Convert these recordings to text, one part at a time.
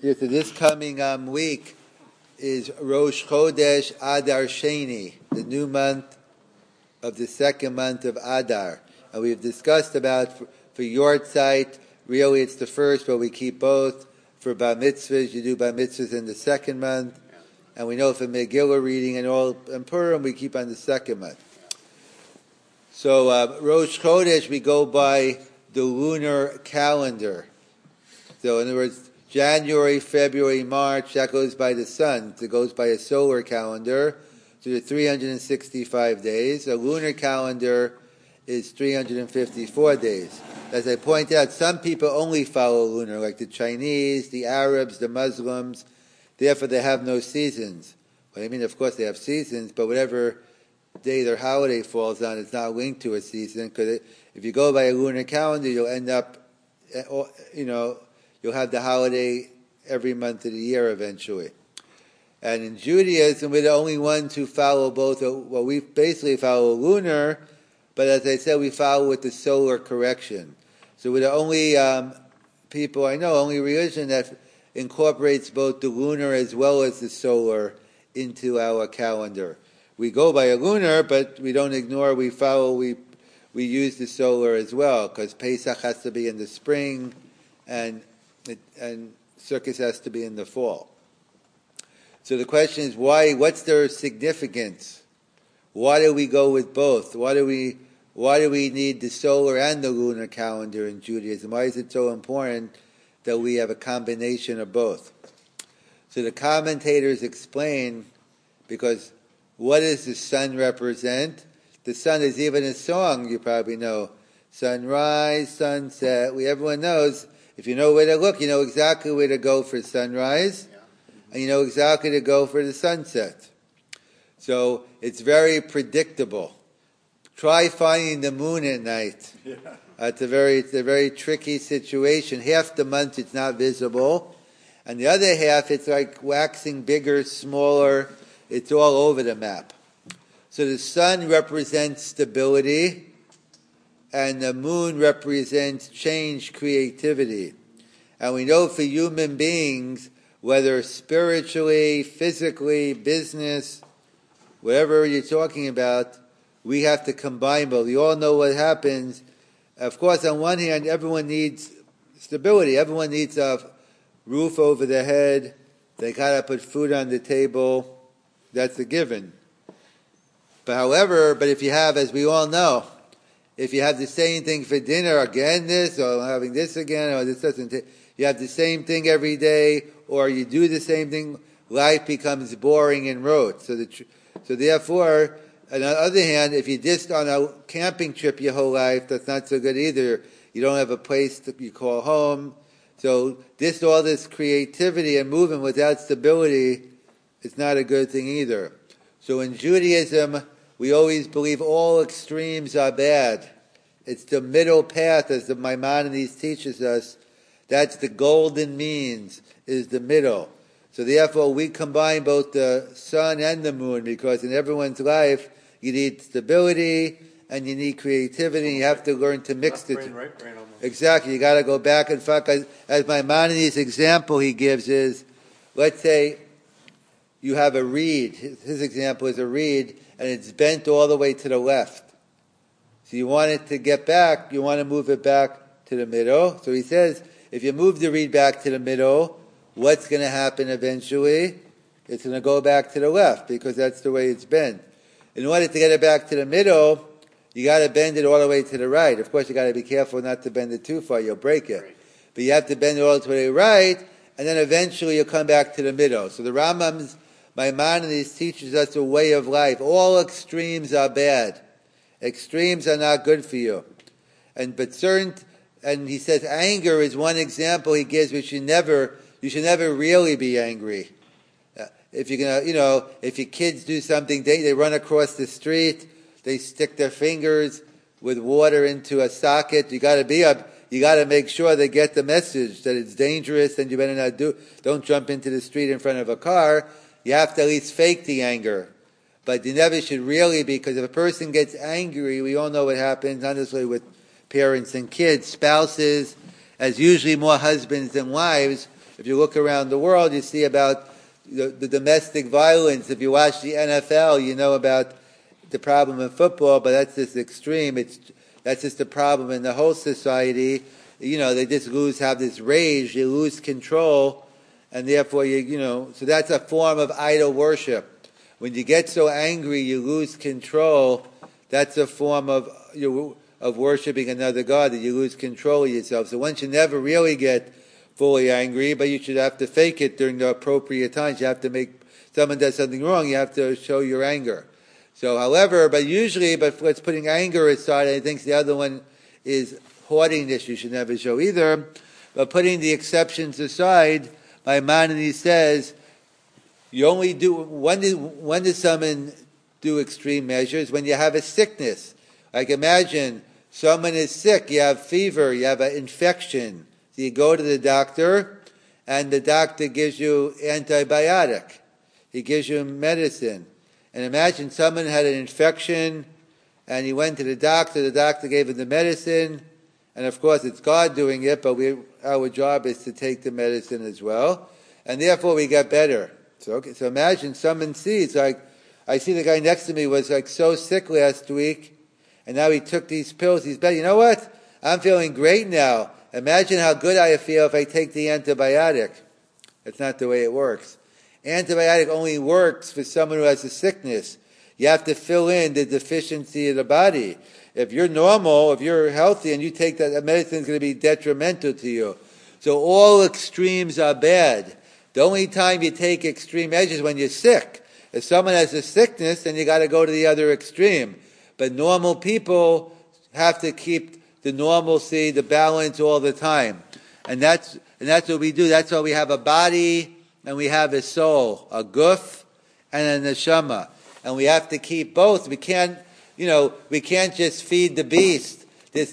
Yes, so this coming week is Rosh Chodesh Adar Sheni, the new month of the second month of Adar. And we've discussed about for your site, really it's the first, but we keep both. For Bar Mitzvahs, you do Bar Mitzvahs in the second month. And we know for Megillah reading and Purim, we keep on the second month. So Rosh Chodesh, we go by the lunar calendar. So in other words, January, February, March, that goes by the sun. It goes by a solar calendar. So the 365 days. A lunar calendar is 354 days. As I pointed out, some people only follow lunar, like the Chinese, the Arabs, the Muslims. Therefore, they have no seasons. Well, I mean, of course, they have seasons, but whatever day their holiday falls on, it's not linked to a season. Because if you go by a lunar calendar, you'll end up, you'll have the holiday every month of the year eventually. And in Judaism, we're the only ones who follow both. Well, we basically follow lunar, but as I said, we follow with the solar correction. So we're the only people I know, only religion that incorporates both the lunar as well as the solar into our calendar. We go by a lunar, but we don't ignore, we follow, we use the solar as well, because Pesach has to be in the spring, and Sukkot has to be in the fall. So the question is, why? What's their significance? Why do we go with both? Why do we need the solar and the lunar calendar in Judaism? Why is it so important that we have a combination of both? So the commentators explain, because what does the sun represent? The sun is even a song, you probably know. Sunrise, sunset. Everyone knows. If you know where to look, you know exactly where to go for sunrise, and you know exactly to go for the sunset. So it's very predictable. Try finding the moon at night. Yeah. It's a very tricky situation. Half the month it's not visible, and the other half it's like waxing bigger, smaller. It's all over the map. So the sun represents stability, and the moon represents change, creativity. And we know for human beings, whether spiritually, physically, business, whatever you're talking about, we have to combine both. You all know what happens. Of course, on one hand, everyone needs stability. Everyone needs a roof over their head. They got to put food on the table. That's a given. But if you have, as we all know, if you have the same thing for dinner, again this, or having this again, or this doesn't, you have the same thing every day, or you do the same thing, life becomes boring and rote. So therefore, on the other hand, if you're just on a camping trip your whole life, that's not so good either. You don't have a place that you call home. So all this creativity and movement without stability is not a good thing either. So in Judaism, we always believe all extremes are bad. It's the middle path, as the Maimonides teaches us. That's the golden means, is the middle. So therefore, we combine both the sun and the moon, because in everyone's life, you need stability and you need creativity. And you have to learn to mix the two. Right brain almost. Exactly. You got to go back and forth. As Maimonides' example he gives is, let's say you have a reed. His example is a reed, and it's bent all the way to the left. So you want it to get back, you want to move it back to the middle. So he says, if you move the reed back to the middle, what's going to happen eventually? It's going to go back to the left, because that's the way it's bent. In order to get it back to the middle, you got to bend it all the way to the right. Of course, you got to be careful not to bend it too far, you'll break it. Right. But you have to bend it all the way to the right, and then eventually you'll come back to the middle. So the Rambam's Maimonides teaches us a way of life. All extremes are bad. Extremes are not good for you. And he says anger is one example he gives. You should never really be angry. If you're gonna, if your kids do something, they run across the street, they stick their fingers with water into a socket. You got to make sure they get the message that it's dangerous, and you better not don't jump into the street in front of a car. You have to at least fake the anger. But you never should really be, because if a person gets angry, we all know what happens, not necessarily with parents and kids, spouses, as usually more husbands than wives. If you look around the world, you see about the domestic violence. If you watch the NFL, you know about the problem in football, but that's just extreme. That's just the problem in the whole society. They just have this rage, you lose control, and therefore so that's a form of idol worship. When you get so angry, you lose control. That's a form of worshiping another god, that you lose control of yourself. So one should never really get fully angry, but you should have to fake it during the appropriate times. You have to someone does something wrong, you have to show your anger. So, however, but let's putting anger aside, I think the other one is haughtiness. You should never show either. But putting the exceptions aside, Maimonides says, you only do, when does someone do extreme measures? When you have a sickness. Like imagine someone is sick, you have fever, you have an infection. So you go to the doctor, and the doctor gives you antibiotic. He gives you medicine. And imagine someone had an infection, and he went to the doctor gave him the medicine, and of course it's God doing it, but our job is to take the medicine as well, and therefore we get better. So imagine someone sees, like, I see the guy next to me was like so sick last week, and now he took these pills, he's better. You know what? I'm feeling great now. Imagine how good I feel if I take the antibiotic. That's not the way it works. Antibiotic only works for someone who has a sickness. You have to fill in the deficiency of the body. If you're normal, if you're healthy, and you take that medicine, is going to be detrimental to you. So all extremes are bad. The only time you take extreme measures is when you're sick. If someone has a sickness, then you got to go to the other extreme. But normal people have to keep the normalcy, the balance all the time. And that's what we do. That's why we have a body and we have a soul, a guf and a neshama. And we have to keep both. We can't just feed the beast. We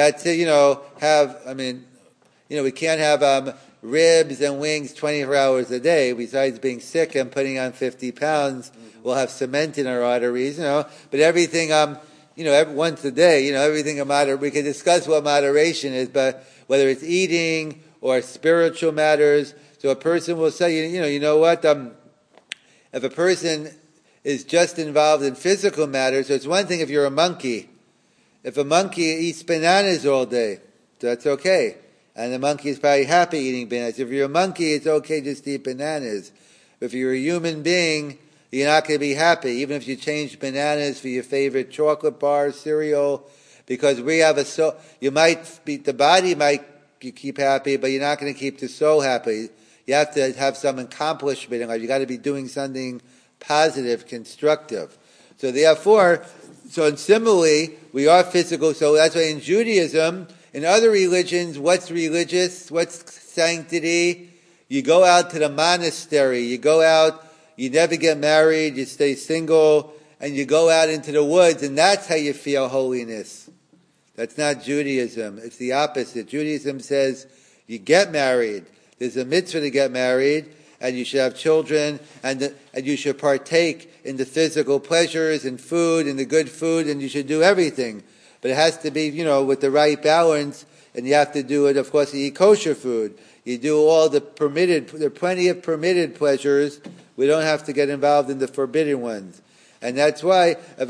can't have ribs and wings 24 hours a day. Besides being sick and putting on 50 pounds, we'll have cement in our arteries, But everything, once a day, everything in moderation. We can discuss what moderation is, but whether it's eating or spiritual matters. So a person will say, you know what? If a person is just involved in physical matters, so it's one thing if you're a monkey. If a monkey eats bananas all day, that's okay. And the monkey is probably happy eating bananas. If you're a monkey, it's okay just to eat bananas. If you're a human being, you're not going to be happy, even if you change bananas for your favorite chocolate bar, cereal, because we have the body might keep happy, but you're not going to keep the soul happy. You have to have some accomplishment in life. You got to be doing something positive, constructive. So therefore, and similarly, we are physical. So that's why in Judaism, in other religions, what's religious? What's sanctity? You go out to the monastery. You go out, you never get married, you stay single, and you go out into the woods, and that's how you feel holiness. That's not Judaism. It's the opposite. Judaism says you get married. There's a mitzvah to get married, and you should have children, and you should partake in the physical pleasures and food, and the good food, and you should do everything. But it has to be, with the right balance, and you have to do it, of course, you eat kosher food. You do all the permitted, there are plenty of permitted pleasures. We don't have to get involved in the forbidden ones. And that's why if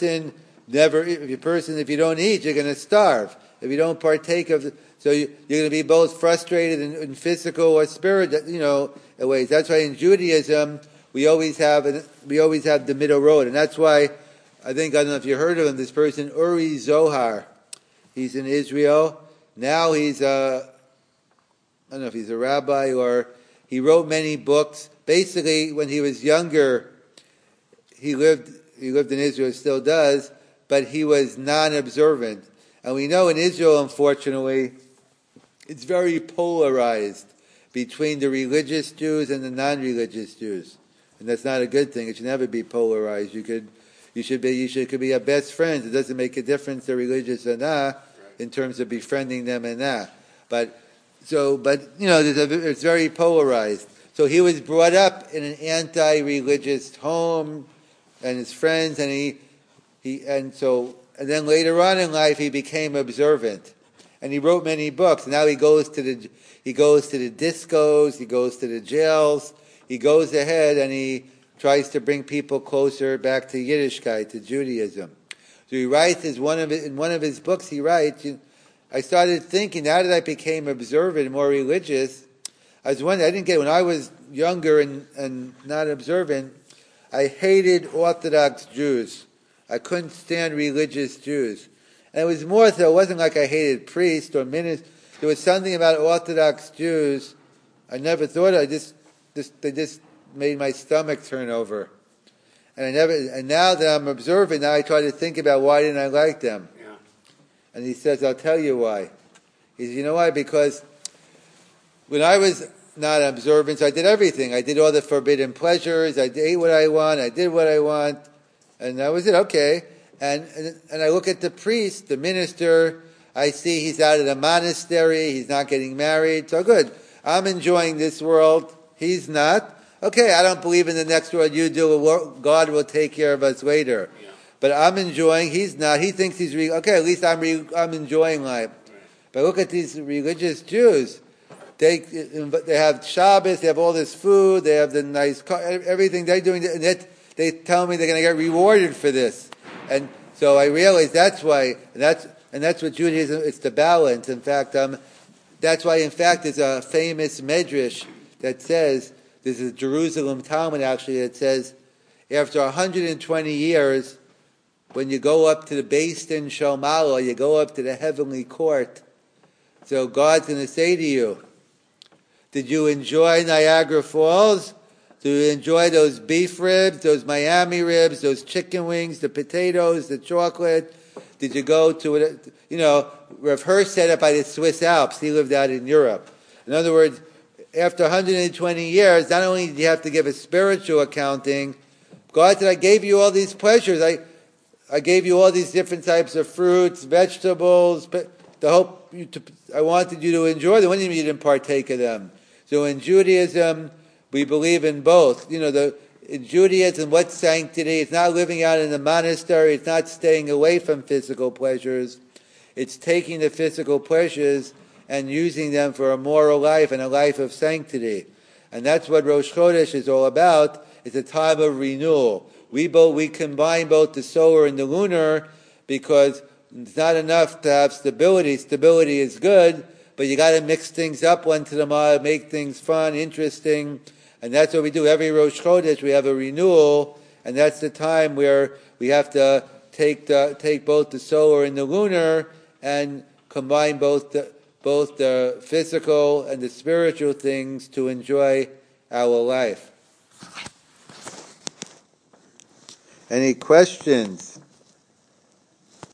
you don't eat, you're going to starve. If you don't partake of so you're going to be both frustrated in physical or spiritual, ways. That's why in Judaism we always have the middle road, and that's why I don't know if you heard of him. This person Uri Zohar, he's in Israel now. He's I don't know if he's a rabbi or he wrote many books. Basically, when he was younger, he lived in Israel, still does, but he was non-observant. And we know in Israel, unfortunately, it's very polarized between the religious Jews and the non-religious Jews. And that's not a good thing. It should never be polarized. You could be a best friends. It doesn't make a difference they're religious or not in terms of befriending them and that. But it's very polarized. So he was brought up in an anti-religious home, and his friends, and then later on in life he became observant. And he wrote many books. Now he goes to the discos, he goes to the jails, he goes ahead and he tries to bring people closer back to Yiddishkeit, to Judaism. So he writes, in one of his books he writes, I started thinking, now that I became observant and more religious, I was wondering, when I was younger and not observant, I hated Orthodox Jews. I couldn't stand religious Jews. And it was more so, it wasn't like I hated priests or ministers. There was something about Orthodox Jews I never thought of. They just made my stomach turn over. And now that I'm observant, now I try to think about why didn't I like them. Yeah. And he says, I'll tell you why. He says, you know why? Because when I was not observant, so I did everything. I did all the forbidden pleasures. I ate what I want. I did what I want. And that was it. Okay. And I look at the priest, the minister. I see he's out of the monastery. He's not getting married. So good. I'm enjoying this world. He's not. Okay, I don't believe in the next world. You do. God will take care of us later. Yeah. But I'm enjoying. He's not. He thinks he's okay. At least I'm enjoying life. Right. But look at these religious Jews. They have Shabbos. They have all this food. They have the nice car. Everything they're doing. And they tell me they're going to get rewarded for this. And so I realized that's why. And that's what Judaism. It's the balance. In fact, that's why. In fact, there's a famous medrash that says. This is Jerusalem Talmud, actually, that says, after 120 years, when you go up to the Beis Din Shel Ma'ala, you go up to the heavenly court, so God's going to say to you, did you enjoy Niagara Falls? Did you enjoy those beef ribs, those Miami ribs, those chicken wings, the potatoes, the chocolate? Did you go to it? Rav Hirsch said it by the Swiss Alps. He lived out in Europe. In other words, after 120 years, not only do you have to give a spiritual accounting, God said, I gave you all these pleasures. I gave you all these different types of fruits, vegetables. I wanted you to enjoy them. When you didn't partake of them. So in Judaism, we believe in both. In Judaism, what's sanctity? It's not living out in the monastery. It's not staying away from physical pleasures. It's taking the physical pleasures and using them for a moral life and a life of sanctity. And that's what Rosh Chodesh is all about. It's a time of renewal. We combine both the solar and the lunar because it's not enough to have stability. Stability is good, but you got to mix things up once in a while, make things fun, interesting. And that's what we do. Every Rosh Chodesh we have a renewal, and that's the time where we have to take both the solar and the lunar and combine both the physical and the spiritual things to enjoy our life. Any questions?